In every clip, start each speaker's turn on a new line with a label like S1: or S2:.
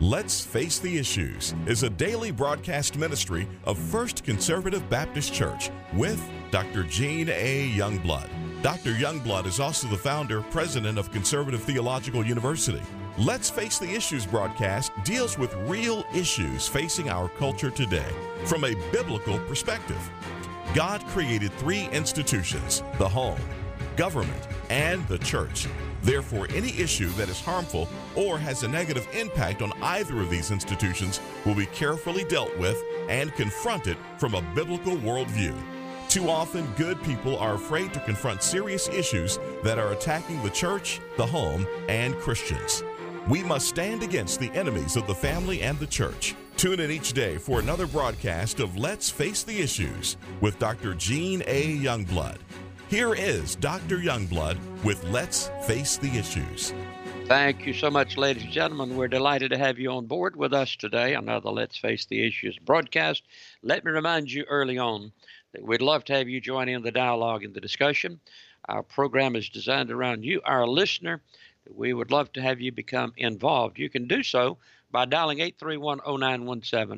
S1: Let's Face the Issues is a daily broadcast ministry of First Conservative Baptist Church with Dr. Gene A. Youngblood. Dr. Youngblood is also the founder, president of Conservative Theological University. Let's Face the Issues broadcast deals with real issues facing our culture today from a biblical perspective. God created three institutions: the home, government, and the church. Therefore, any issue that is harmful or has a negative impact on either of these institutions will be carefully dealt with and confronted from a biblical worldview. Too often, good people are afraid to confront serious issues that are attacking the church, the home, and Christians. We must stand against the enemies of the family and the church. Tune in each day for another broadcast of Let's Face the Issues with Dr. Gene A. Youngblood. Here is Dr. Youngblood with Let's Face the Issues.
S2: Thank you so much, ladies and gentlemen. We're delighted to have you on board with us today on another Let's Face the Issues broadcast. Let me remind you early on that we'd love to have you join in the dialogue and the discussion. Our program is designed around you, our listener. We would love to have you become involved. You can do so by dialing 831-0917,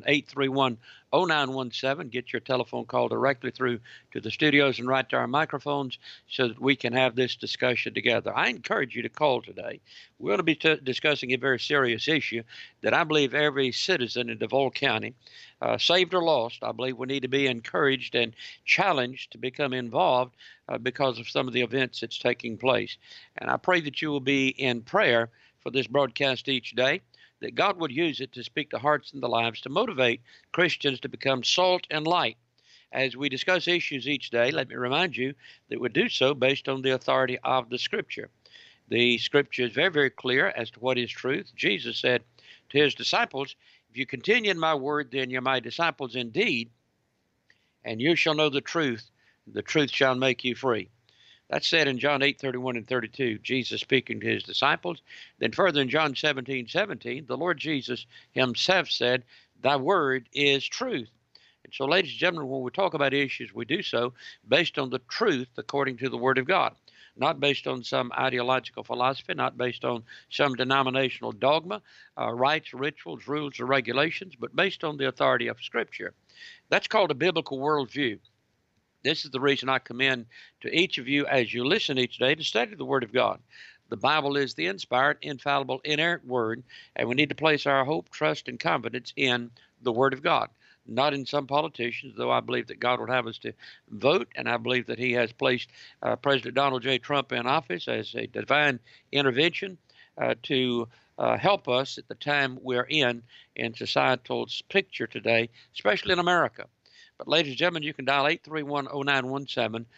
S2: 831-0917. Get your telephone call directly through to the studios and right to our microphones so that we can have this discussion together. I encourage you to call today. We're going to be discussing a very serious issue that I believe every citizen in DeVol County, saved or lost, I believe we need to be encouraged and challenged to become involved because of some of the events that's taking place. And I pray that you will be in prayer for this broadcast each day, that God would use it to speak to hearts and the lives, to motivate Christians to become salt and light. As we discuss issues each day, let me remind you that we do so based on the authority of the Scripture. The Scripture is very, very clear as to what is truth. Jesus said to his disciples, "If you continue in my word, then you're my disciples indeed, and you shall know the truth shall make you free." That's said in John 8:31 and 32, Jesus speaking to his disciples. Then further in John 17:17, the Lord Jesus himself said, "Thy word is truth." And so, ladies and gentlemen, when we talk about issues, we do so based on the truth according to the Word of God, not based on some ideological philosophy, not based on some denominational dogma, rites, rituals, rules, or regulations, but based on the authority of Scripture. That's called a biblical worldview. This is the reason I commend to each of you as you listen each day to study the Word of God. The Bible is the inspired, infallible, inerrant Word, and we need to place our hope, trust, and confidence in the Word of God, not in some politicians, though I believe that God would have us to vote, and I believe that he has placed President Donald J. Trump in office as a divine intervention to help us at the time we're in societal picture today, especially in America. But ladies and gentlemen, you can dial 831-0917,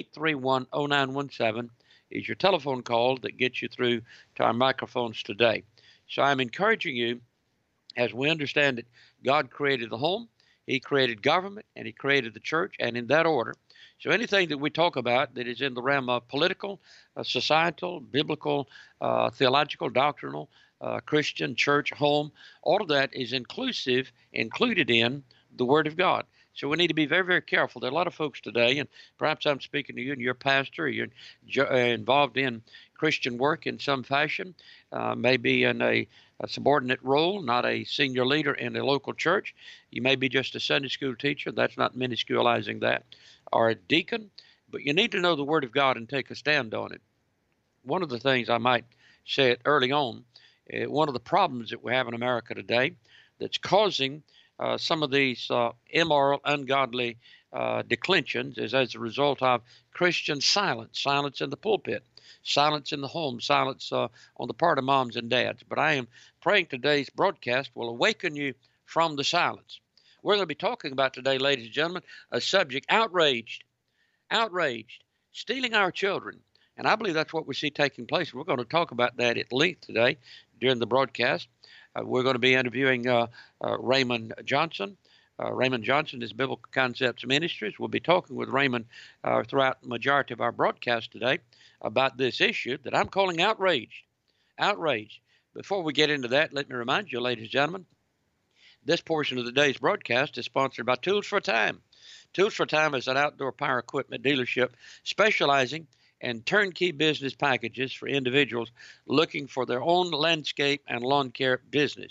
S2: 831-0917 is your telephone call that gets you through to our microphones today. So I'm encouraging you, as we understand that God created the home, he created government, and he created the church, and in that order. So anything that we talk about that is in the realm of political, societal, biblical, theological, doctrinal, Christian, church, home, all of that is included in the Word of God. So we need to be very, very careful. There are a lot of folks today, and perhaps I'm speaking to you and you're a pastor, or you're involved in Christian work in some fashion, maybe in a subordinate role, not a senior leader in a local church. You may be just a Sunday school teacher. That's not minusculizing that. Or a deacon. But you need to know the Word of God and take a stand on it. One of the things I might say it early on, one of the problems that we have in America today that's causing some of these immoral, ungodly declensions is as a result of Christian silence in the pulpit, silence in the home, silence on the part of moms and dads. But I am praying today's broadcast will awaken you from the silence. We're going to be talking about today, ladies and gentlemen, a subject, outraged, stealing our children. And I believe that's what we see taking place. We're going to talk about that at length today during the broadcast. We're going to be interviewing Raymond Johnson. Raymond Johnson is Biblical Concepts Ministries. We'll be talking with Raymond throughout the majority of our broadcast today about this issue that I'm calling outraged. Outraged. Before we get into that, let me remind you, ladies and gentlemen, this portion of the day's broadcast is sponsored by Tools for Time. Tools for Time is an outdoor power equipment dealership specializing and turnkey business packages for individuals looking for their own landscape and lawn care business.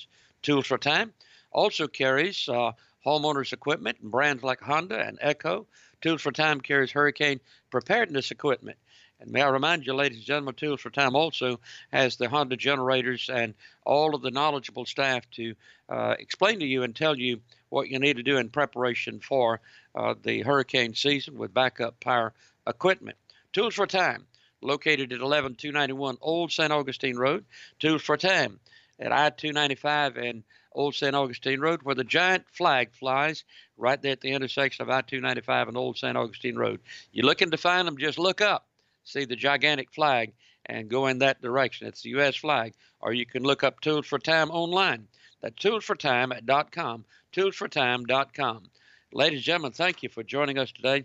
S2: Tools for Time also carries homeowners equipment and brands like Honda and Echo. Tools for Time carries hurricane preparedness equipment. And may I remind you, ladies and gentlemen, Tools for Time also has the Honda generators and all of the knowledgeable staff to explain to you and tell you what you need to do in preparation for the hurricane season with backup power equipment. Tools for Time, located at 11291 Old St. Augustine Road. Tools for Time at I-295 and Old St. Augustine Road, where the giant flag flies right there at the intersection of I-295 and Old St. Augustine Road. You're looking to find them, just look up, see the gigantic flag, and go in that direction. It's the U.S. flag. Or you can look up Tools for Time online. That's toolsfortime.com, toolsfortime.com. Ladies and gentlemen, thank you for joining us today.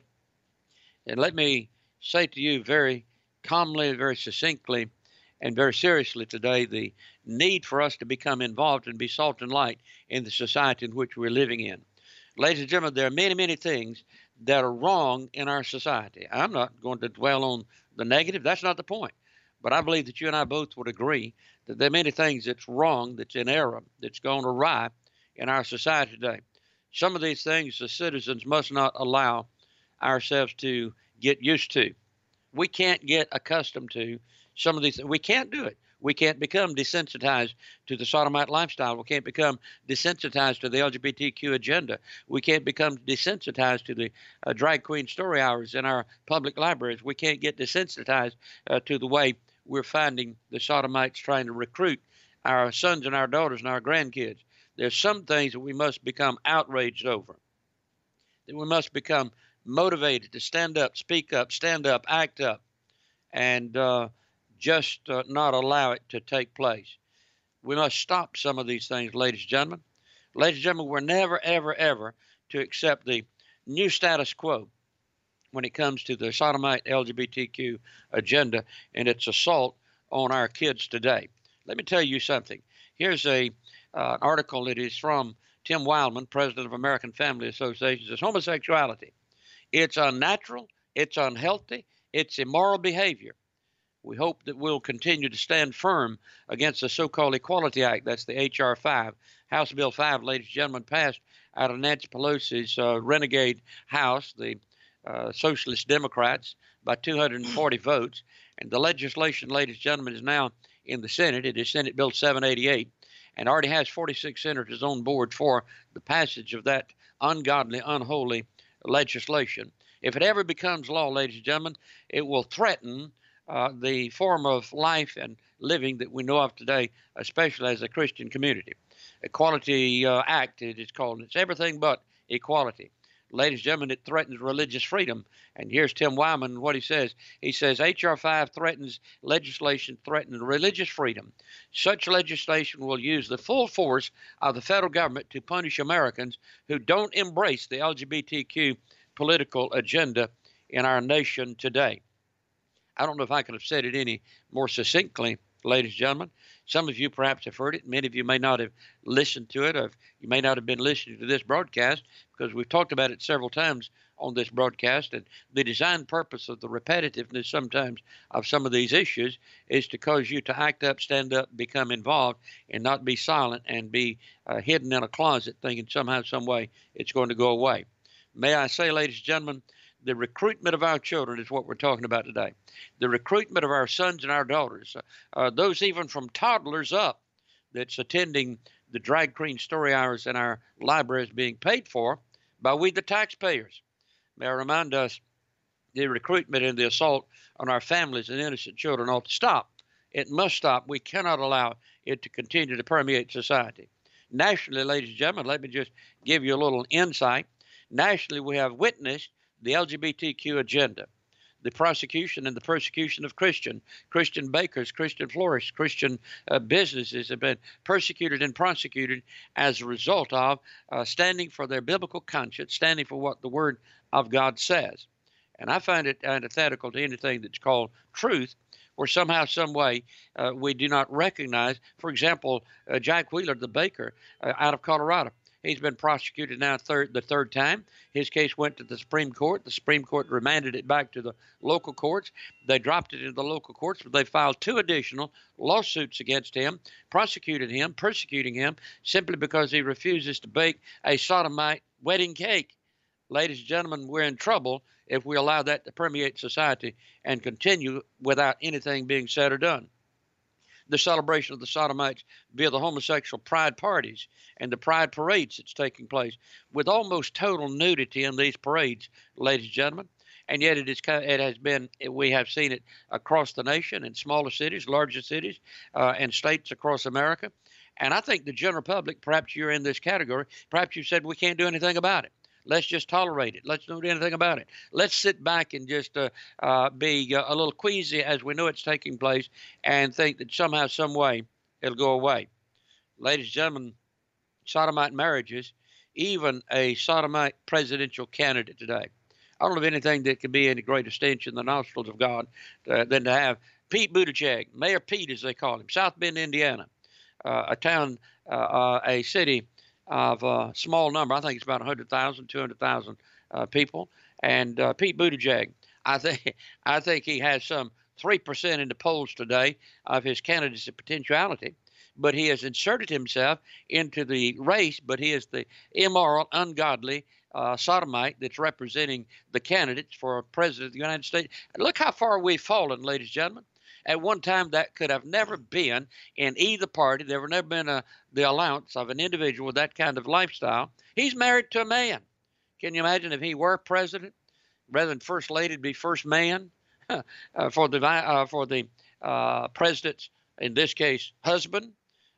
S2: And let me say to you very calmly, very succinctly, and very seriously today, the need for us to become involved and be salt and light in the society in which we're living in. Ladies and gentlemen, there are many, many things that are wrong in our society. I'm not going to dwell on the negative. That's not the point. But I believe that you and I both would agree that there are many things that's wrong, that's in error, that's gone awry in our society today. Some of these things the citizens must not allow ourselves to get used to. We can't get accustomed to some of these. We can't do it. We can't become desensitized to the sodomite lifestyle. We can't become desensitized to the LGBTQ agenda. We can't become desensitized to the drag queen story hours in our public libraries. We can't get desensitized to the way we're finding the sodomites trying to recruit our sons and our daughters and our grandkids. There's some things that we must become outraged over, that we must become motivated to stand up, speak up, stand up, act up, and just not allow it to take place. We must stop some of these things, ladies and gentlemen. Ladies and gentlemen, we're never, ever, ever to accept the new status quo when it comes to the sodomite LGBTQ agenda and its assault on our kids today. Let me tell you something. Here's an article that is from Tim Wildman, president of American Family Association. It says, homosexuality, it's unnatural, it's unhealthy, it's immoral behavior. We hope that we'll continue to stand firm against the so-called Equality Act. That's the H.R. 5. House Bill 5, ladies and gentlemen, passed out of Nancy Pelosi's renegade House, the Socialist Democrats, by 240 votes. And the legislation, ladies and gentlemen, is now in the Senate. It is Senate Bill 788 and already has 46 senators on board for the passage of that ungodly, unholy legislation. If it ever becomes law, ladies and gentlemen, it will threaten the form of life and living that we know of today, especially as a Christian community. Equality Act, it is called. It's everything but equality. Ladies and gentlemen, it threatens religious freedom. And here's Tim Wyman, what he says. He says, H.R. 5 threatens legislation threatening religious freedom. Such legislation will use the full force of the federal government to punish Americans who don't embrace the LGBTQ political agenda in our nation today. I don't know if I could have said it any more succinctly, ladies and gentlemen. Some of you perhaps have heard it. Many of you may not have listened to it, or you may not have been listening to this broadcast, because we've talked about it several times on this broadcast. And the design purpose of the repetitiveness sometimes of some of these issues is to cause you to act up, stand up, become involved, and not be silent and be hidden in a closet thinking somehow, some way it's going to go away. May I say, ladies and gentlemen, the recruitment of our children is what we're talking about today. The recruitment of our sons and our daughters, those even from toddlers up that's attending the drag queen story hours in our libraries being paid for by we the taxpayers. May I remind us, the recruitment and the assault on our families and innocent children ought to stop. It must stop. We cannot allow it to continue to permeate society. Nationally, ladies and gentlemen, let me just give you a little insight. Nationally, we have witnessed the LGBTQ agenda, the prosecution and the persecution of Christian bakers, Christian florists, Christian businesses have been persecuted and prosecuted as a result of standing for their biblical conscience, standing for what the Word of God says. And I find it antithetical to anything that's called truth, or somehow, some way, we do not recognize, for example, Jack Wheeler, the baker out of Colorado. He's been prosecuted now the third time. His case went to the Supreme Court. The Supreme Court remanded it back to the local courts. They dropped it into the local courts, but they filed 2 additional lawsuits against him, prosecuted him, persecuting him, simply because he refuses to bake a sodomite wedding cake. Ladies and gentlemen, we're in trouble if we allow that to permeate society and continue without anything being said or done. The celebration of the sodomites via the homosexual pride parties and the pride parades that's taking place, with almost total nudity in these parades, ladies and gentlemen. And yet we have seen it across the nation in smaller cities, larger cities, and states across America. And I think the general public, perhaps you're in this category, perhaps you said we can't do anything about it. Let's just tolerate it. Let's not do anything about it. Let's sit back and just be a little queasy as we know it's taking place and think that somehow, some way, it'll go away. Ladies and gentlemen, sodomite marriages, even a sodomite presidential candidate today. I don't know of anything that could be any greater stench in the nostrils of God than to have Pete Buttigieg, Mayor Pete as they call him, South Bend, Indiana, a city of a small number. I think it's about 100,000, 200,000 people. And Pete Buttigieg, I think he has some 3% in the polls today of his candidacy potentiality. But he has inserted himself into the race, but he is the immoral, ungodly sodomite that's representing the candidates for president of the United States. And look how far we've fallen, ladies and gentlemen. At one time, that could have never been in either party. There would never been the allowance of an individual with that kind of lifestyle. He's married to a man. Can you imagine if he were president, rather than first lady, it'd be first man for the president's, in this case, husband?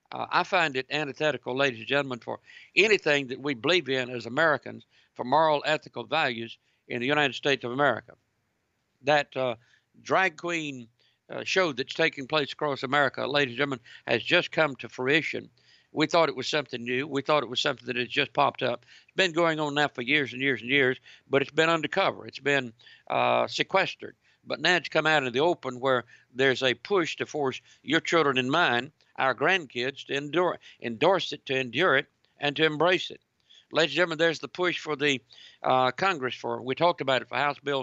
S2: I find it antithetical, ladies and gentlemen, for anything that we believe in as Americans, for moral, ethical values in the United States of America. That drag queen show that's taking place across America, ladies and gentlemen, has just come to fruition. We thought it was something new. We thought it was something that had just popped up. It's been going on now for years and years and years, but it's been undercover. It's been sequestered. But now it's come out in the open where there's a push to force your children and mine, our grandkids, to endorse it, to endure it, and to embrace it. Ladies and gentlemen, there's the push for the Congress we talked about it for House Bill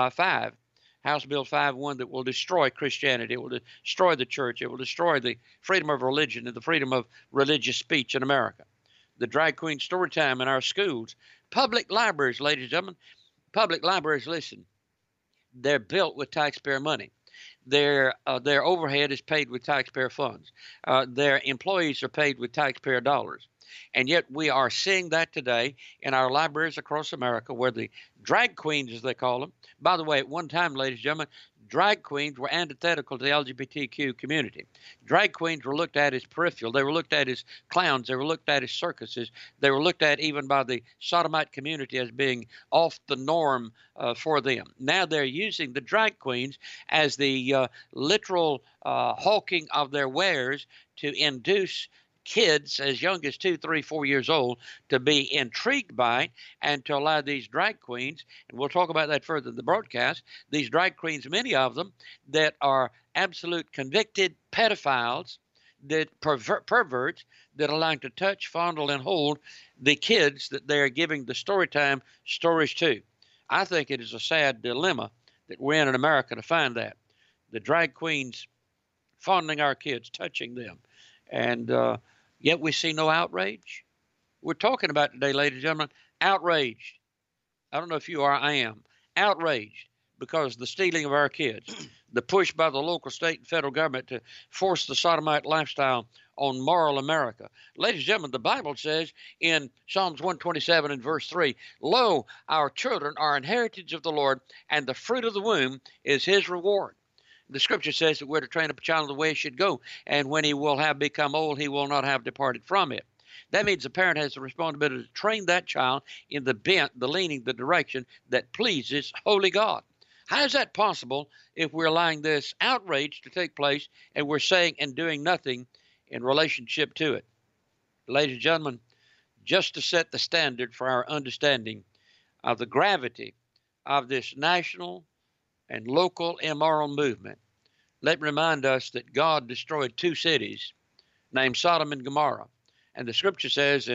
S2: 5. House Bill 5, one that will destroy Christianity. It will destroy the church. It will destroy the freedom of religion and the freedom of religious speech in America. The drag queen story time in our schools. Public libraries, ladies and gentlemen. Public libraries, listen, they're built with taxpayer money. Their overhead is paid with taxpayer funds. Their employees are paid with taxpayer dollars. And yet we are seeing that today in our libraries across America where the drag queens, as they call them. By the way, at one time, ladies and gentlemen, drag queens were antithetical to the LGBTQ community. Drag queens were looked at as peripheral. They were looked at as clowns. They were looked at as circuses. They were looked at even by the sodomite community as being off the norm for them. Now they're using the drag queens as the literal hawking of their wares to induce kids as young as 2, 3, 4 years old to be intrigued by it and to allow these drag queens, and we'll talk about that further in the broadcast, these drag queens, many of them that are absolute convicted pedophiles, that perverts that are allowing to touch, fondle, and hold the kids that they're giving the story time stories to. I think it is a sad dilemma that we're in America to find that. The drag queens fondling our kids, touching them, and yet we see no outrage. We're talking about today, ladies and gentlemen, outraged. I don't know if you are, I am. Outraged because of the stealing of our kids, the push by the local, state, and federal government to force the sodomite lifestyle on moral America. Ladies and gentlemen, the Bible says in Psalms 127 and verse 3, "Lo, our children are an heritage of the Lord, and the fruit of the womb is his reward." The scripture says that we're to train up a child in the way he should go, and when he will have become old, he will not have departed from it. That means the parent has the responsibility to train that child in the bent, the leaning, the direction that pleases holy God. How is that possible if we're allowing this outrage to take place and we're saying and doing nothing in relationship to it? Ladies and gentlemen, just to set the standard for our understanding of the gravity of this national and local immoral movement, let me remind us that God destroyed 2 cities named Sodom and Gomorrah. And the scripture says in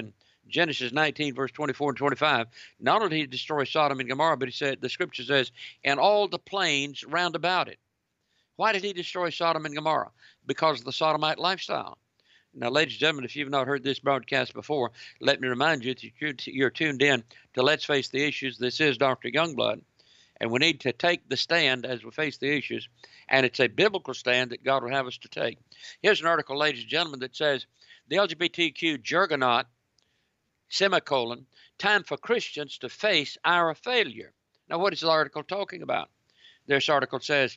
S2: Genesis 19, verse 24 and 25. Not only did he destroy Sodom and Gomorrah, but he said, the scripture says, and all the plains round about it. Why did he destroy Sodom and Gomorrah? Because of the sodomite lifestyle. Now, ladies and gentlemen, if you've not heard this broadcast before, let me remind you that you're tuned in to Let's Face the Issues. This is Dr. Youngblood, and we need to take the stand as we face the issues, and it's a biblical stand that God will have us to take. Here's an article, ladies and gentlemen, that says, the LGBTQ juggernaut, semicolon, time for Christians to face our failure. Now, what is the article talking about? This article says,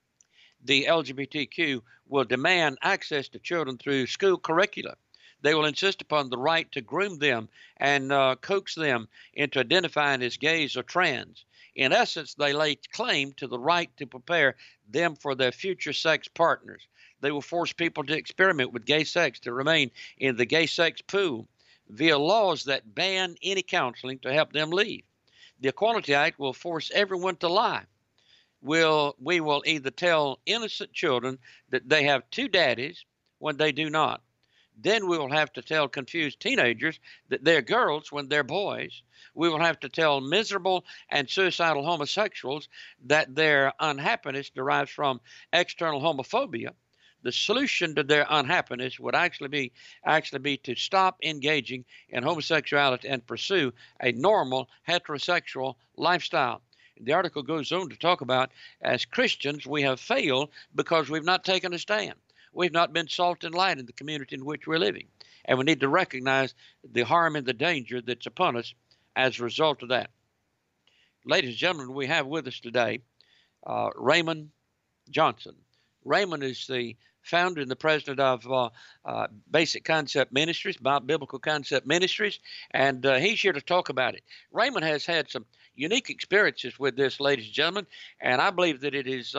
S2: the LGBTQ will demand access to children through school curricula. They will insist upon the right to groom them and coax them into identifying as gays or trans. In essence, they lay claim to the right to prepare them for their future sex partners. They will force people to experiment with gay sex, to remain in the gay sex pool via laws that ban any counseling to help them leave. The Equality Act will force everyone to lie. We will either tell innocent children that they have two daddies when they do not. Then we will have to tell confused teenagers that they're girls when they're boys. We will have to tell miserable and suicidal homosexuals that their unhappiness derives from external homophobia. The solution to their unhappiness would actually be to stop engaging in homosexuality and pursue a normal heterosexual lifestyle. The article goes on to talk about, as Christians, we have failed because we've not taken a stand. We've not been salt and light in the community in which we're living. And we need to recognize the harm and the danger that's upon us as a result of that. Ladies and gentlemen, we have with us today Raymond Johnson. Raymond is the founder and the president of Basic Concept Ministries, Biblical Concept Ministries, and he's here to talk about it. Raymond has had some unique experiences with this, ladies and gentlemen, and I believe that it is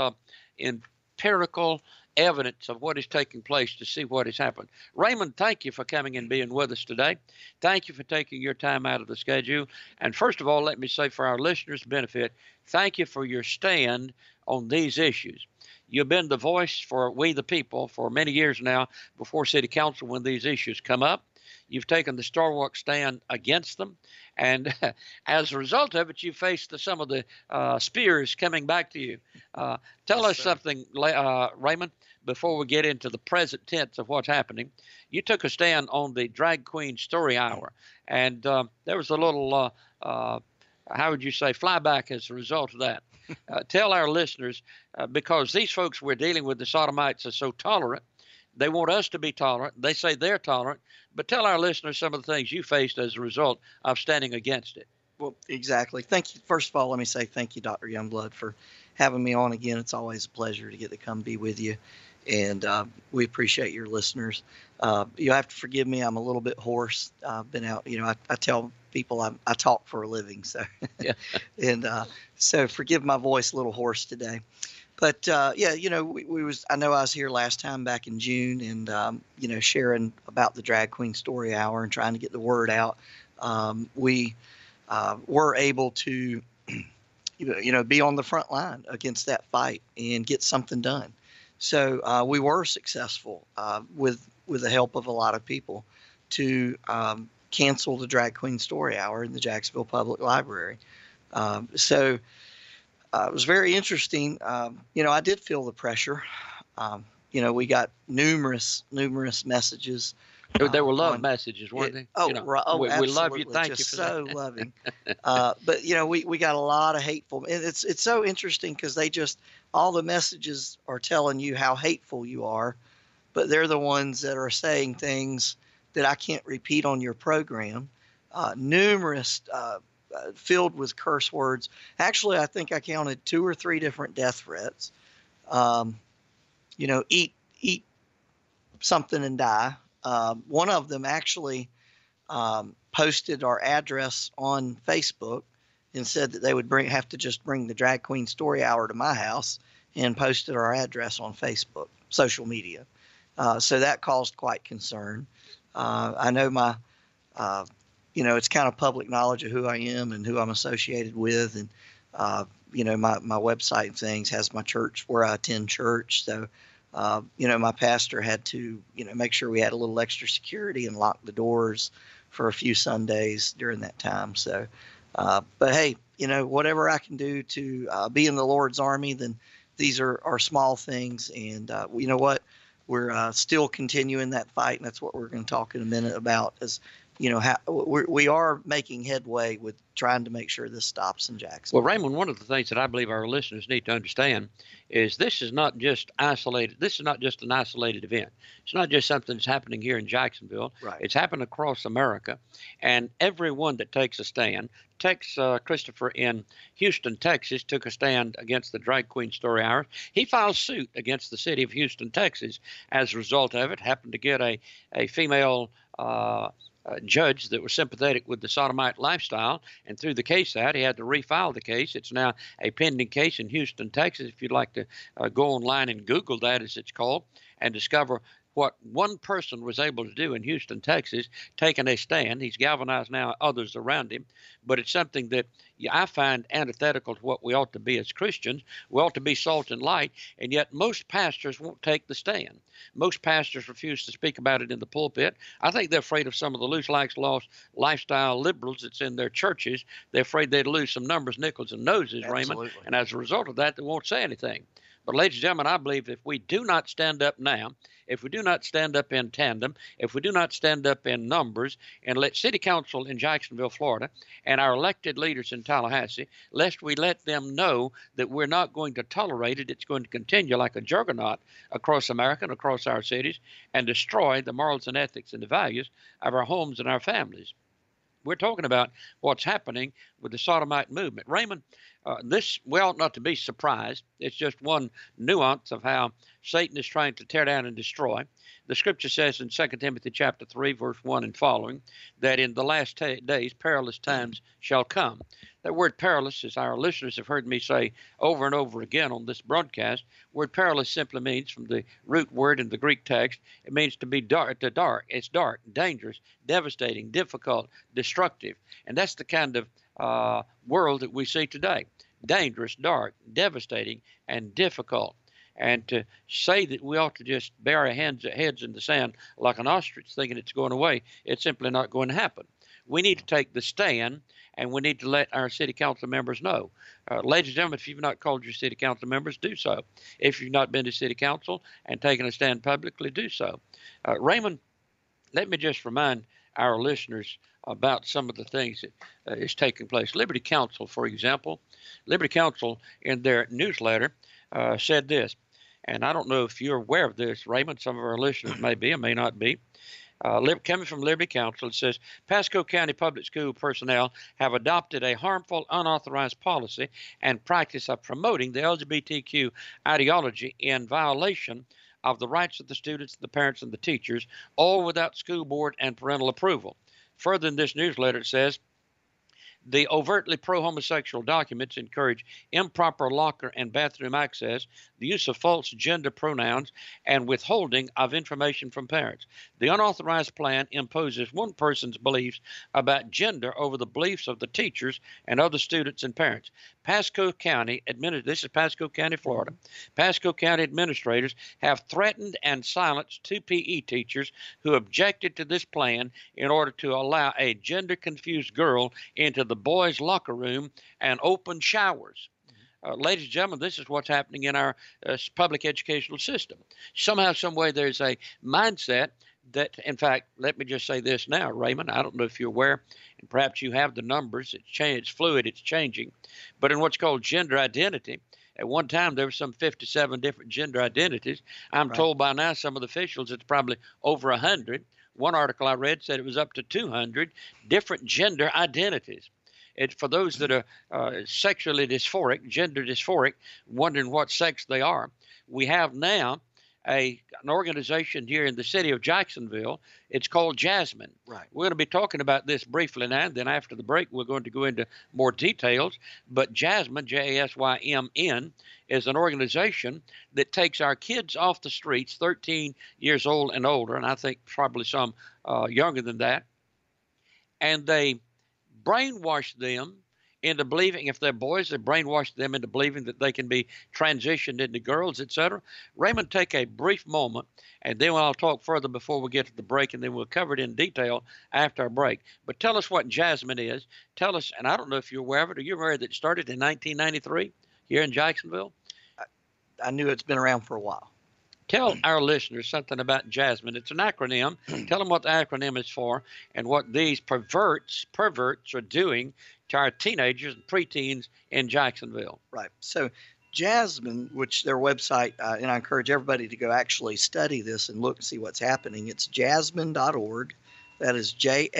S2: empirical evidence of what is taking place to see what has happened. Raymond, thank you for coming and being with us today. Thank you for taking your time out of the schedule. And first of all, let me say, for our listeners' benefit, thank you for your stand on these issues. You've been the voice for we the people for many years now before City Council when these issues come up. You've taken the stalwart stand against them. And as a result of it, you faced some of the spears coming back to you. Tell us something, Raymond, before we get into the present tense of what's happening. You took a stand on the Drag Queen Story Hour, and there was a little, how would you say, flyback as a result of that. Tell our listeners, because these folks we're dealing with, the sodomites, are so tolerant. They want us to be tolerant. They say they're tolerant. But tell our listeners some of the things you faced as a result of standing against it.
S3: Well, exactly. Thank you. First of all, let me say thank you, Dr. Youngblood, for having me on again. It's always a pleasure to get to come be with you. And we appreciate your listeners. You'll have to forgive me. I'm a little bit hoarse. I've been out, I tell people I talk for a living. So,
S2: yeah.
S3: And so forgive my voice a little hoarse today. But yeah, I know I was here last time back in June, and sharing about the Drag Queen Story Hour and trying to get the word out. We were able to, be on the front line against that fight and get something done. So we were successful with the help of a lot of people to cancel the Drag Queen Story Hour in the Jacksonville Public Library. So it was very interesting. I did feel the pressure. We got numerous messages.
S2: They were love messages, weren't they?
S3: Oh,
S2: we love you. Thank
S3: Just
S2: you for
S3: so
S2: that.
S3: loving. But we got a lot of hateful. And it's so interesting because all the messages are telling you how hateful you are, but they're the ones that are saying things that I can't repeat on your program. Numerous. Filled with curse words. Actually, I think I counted 2 or 3 different death threats. Eat something and die. One of them actually posted our address on Facebook and said that they would have to just bring the Drag Queen Story Hour to my house, and posted our address on Facebook, social media. So that caused quite concern. I know it's kind of public knowledge of who I am and who I'm associated with. And, my website and things has my church where I attend church. So, my pastor had to, make sure we had a little extra security and lock the doors for a few Sundays during that time. So, but hey, whatever I can do to be in the Lord's army, then these are small things. And you know what? We're still continuing that fight, and that's what we're going to talk in a minute about. Is how we are making headway with trying to make sure this stops in Jackson.
S2: Well, Raymond, one of the things that I believe our listeners need to understand is this is not just isolated. This is not just an isolated event. It's not just something that's happening here in Jacksonville.
S3: Right.
S2: It's happened across America, and everyone that takes a stand. Christopher in Houston, Texas, took a stand against the Drag Queen Story Hour. He filed suit against the city of Houston, Texas, as a result of it. Happened to get a female judge that was sympathetic with the sodomite lifestyle and threw the case out. He had to refile the case. It's now a pending case in Houston, Texas. If you'd like to go online and Google that, as it's called, and discover what one person was able to do in Houston, Texas, taking a stand. He's galvanized now others around him, but it's something that I find antithetical to what we ought to be as Christians. We ought to be salt and light, and yet most pastors won't take the stand. Most pastors refuse to speak about it in the pulpit. I think they're afraid of some of the loose lifestyle liberals that's in their churches. They're afraid they'd lose some numbers, nickels, and noses,
S3: Absolutely.
S2: Raymond, and as a result of that, they won't say anything. But ladies and gentlemen, I believe if we do not stand up now, if we do not stand up in tandem, if we do not stand up in numbers and let City Council in Jacksonville, Florida, and our elected leaders in Tallahassee, lest we let them know that we're not going to tolerate it, it's going to continue like a juggernaut across America and across our cities and destroy the morals and ethics and the values of our homes and our families. We're talking about what's happening with the sodomite movement. Raymond, this, we ought not to be surprised. It's just one nuance of how Satan is trying to tear down and destroy. The scripture says in 2 Timothy chapter 3, verse 1 and following, that in the last days perilous times shall come. That word perilous, as our listeners have heard me say over and over again on this broadcast, word perilous simply means, from the root word in the Greek text, it means to be dark. It's dark, dangerous, devastating, difficult, destructive. And that's the kind of world that we see today. Dangerous, dark, devastating, and difficult. And to say that we ought to just bury our heads in the sand like an ostrich thinking it's going away, it's simply not going to happen. We need to take the stand, and we need to let our city council members know. Ladies and gentlemen, if you've not called your city council members, do so. If you've not been to city council and taken a stand publicly, do so. Raymond, let me just remind our listeners about some of the things that is taking place. Liberty Counsel, for example, Liberty Counsel in their newsletter said this, and I don't know if you're aware of this, Raymond. Some of our listeners may be or may not be. Coming from Liberty Counsel, it says, Pasco County Public School personnel have adopted a harmful, unauthorized policy and practice of promoting the LGBTQ ideology in violation of the rights of the students, the parents, and the teachers, all without school board and parental approval. Further in this newsletter, it says, the overtly pro-homosexual documents encourage improper locker and bathroom access, the use of false gender pronouns, and withholding of information from parents. The unauthorized plan imposes one person's beliefs about gender over the beliefs of the teachers and other students and parents. Pasco County, this is Pasco County, Florida. Pasco County administrators have threatened and silenced 2 PE teachers who objected to this plan in order to allow a gender-confused girl into the boys' locker room and open showers. Ladies and gentlemen, this is what's happening in our public educational system. Somehow, some way, there's a mindset that, in fact, let me just say this now, Raymond. I don't know if you're aware, and perhaps you have the numbers. It's fluid, it's changing. But in what's called gender identity, at one time there were some 57 different gender identities. I'm told by now some of the officials it's probably over 100. One article I read said it was up to 200 different gender identities. It's for those that are sexually dysphoric, gender dysphoric, wondering what sex they are. We have now an organization here in the city of Jacksonville. It's called Jasmine.
S3: Right.
S2: We're going to be talking about this briefly now, and then after the break, we're going to go into more details. But Jasmine, Jasmn, is an organization that takes our kids off the streets, 13 years old and older, and I think probably some younger than that, and they brainwash them into believing, if they're boys, they brainwash them into believing that they can be transitioned into girls, etc. Raymond, take a brief moment, and then I'll talk further before we get to the break, and then we'll cover it in detail after our break. But tell us what Jasmine is. Tell us, and I don't know if you're aware of it. Are you aware that it started in 1993 here in Jacksonville?
S3: I knew it's been around for a while.
S2: Tell our listeners something about Jasmine. It's an acronym. Tell them what the acronym is for and what these perverts are doing to our teenagers and preteens in Jacksonville.
S3: Right. So Jasmine, which their website, and I encourage everybody to go actually study this and look and see what's happening. It's jasmine.org. That is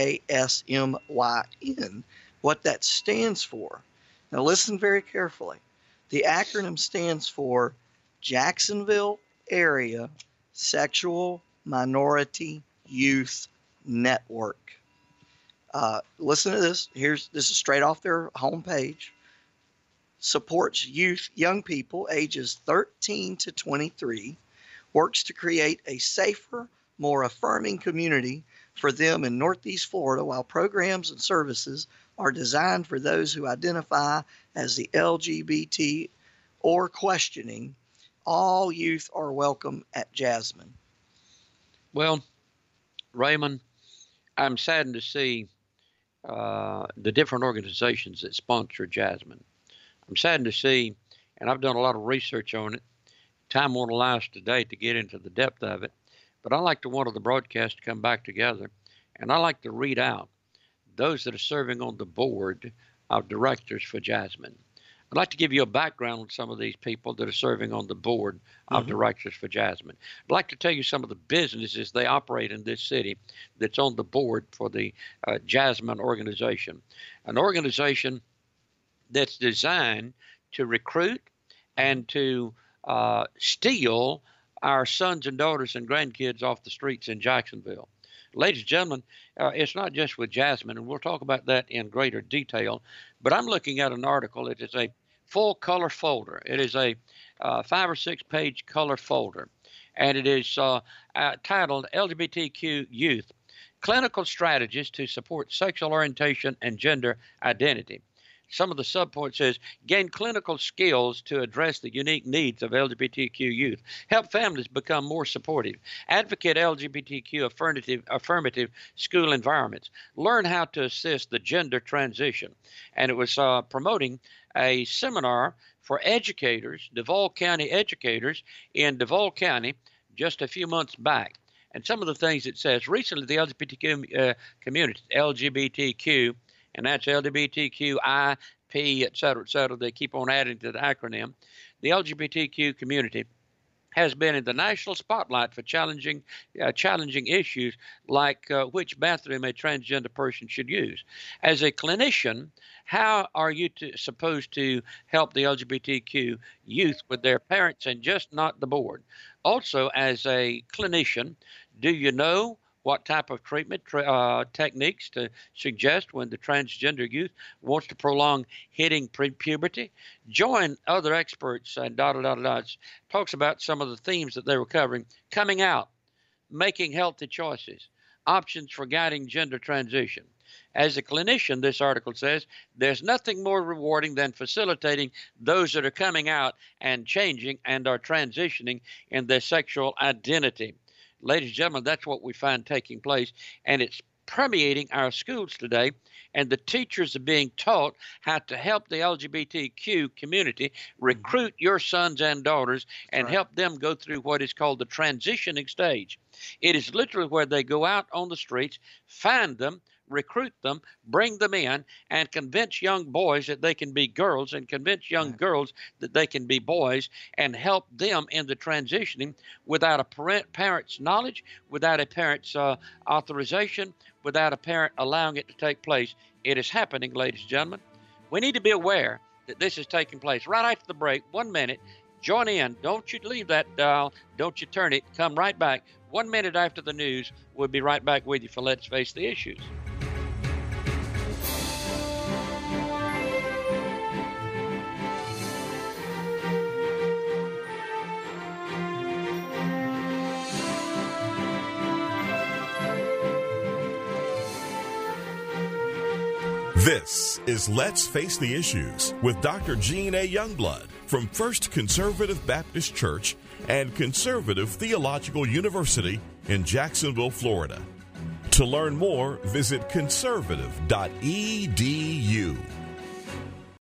S3: JASMYN. What that stands for. Now listen very carefully. The acronym stands for Jacksonville Area Sexual Minority Youth Network. Listen to this. This is straight off their homepage. Supports young people ages 13 to 23. Works to create a safer, more affirming community for them in Northeast Florida, while programs and services are designed for those who identify as the LGBT or questioning. All youth are welcome at Jasmine.
S2: Well, Raymond, I'm saddened to see the different organizations that sponsor Jasmine. I'm saddened to see, and I've done a lot of research on it. Time won't allow us today to get into the depth of it, but I like to want the broadcast to come back together, and I like to read out those that are serving on the board of directors for Jasmine. I'd like to give you a background on some of these people that are serving on the board of directors for Jasmine. I'd like to tell you some of the businesses they operate in this city that's on the board for the Jasmine organization. An organization that's designed to recruit and to steal our sons and daughters and grandkids off the streets in Jacksonville. Ladies and gentlemen, it's not just with Jasmine, and we'll talk about that in greater detail, but I'm looking at an article. It is a full color folder. It is a 5 or 6 page color folder, and it is titled LGBTQ Youth, Clinical Strategies to Support Sexual Orientation and Gender Identity. Some of the subpoints says, gain clinical skills to address the unique needs of LGBTQ youth, help families become more supportive, advocate LGBTQ affirmative school environments, learn how to assist the gender transition. And it was promoting a seminar for educators, Duval County educators in Duval County just a few months back. And some of the things it says, recently the LGBTQ community, LGBTQ, and that's LGBTQI, et cetera, they keep on adding to the acronym. The LGBTQ community has been in the national spotlight for challenging issues like which bathroom a transgender person should use. As a clinician, how are you supposed to help the LGBTQ youth with their parents and just not the board? Also, as a clinician, do you know what type of treatment techniques to suggest when the transgender youth wants to prolong hitting puberty? Join other experts and talks about some of the themes that they were covering: coming out, making healthy choices, options for guiding gender transition. As a clinician, this article says, there's nothing more rewarding than facilitating those that are coming out and changing and are transitioning in their sexual identity. Ladies and gentlemen, that's what we find taking place, and it's permeating our schools today, and the teachers are being taught how to help the LGBTQ community recruit your sons and daughters and help them go through what is called the transitioning stage. It is literally where they go out on the streets, find them, recruit them, bring them in, and convince young boys that they can be girls and convince young girls that they can be boys and help them in the transitioning without a parent's knowledge, without a parent's authorization, without a parent allowing it to take place. It is happening, ladies and gentlemen. We need to be aware that this is taking place. Right after the break, 1 minute, join in. Don't you leave that dial. Don't you turn it. Come right back. 1 minute after the news, we'll be right back with you for Let's Face the Issues.
S1: This is Let's Face the Issues with Dr. Gene A. Youngblood from First Conservative Baptist Church and Conservative Theological University in Jacksonville, Florida. To learn more, visit conservative.edu.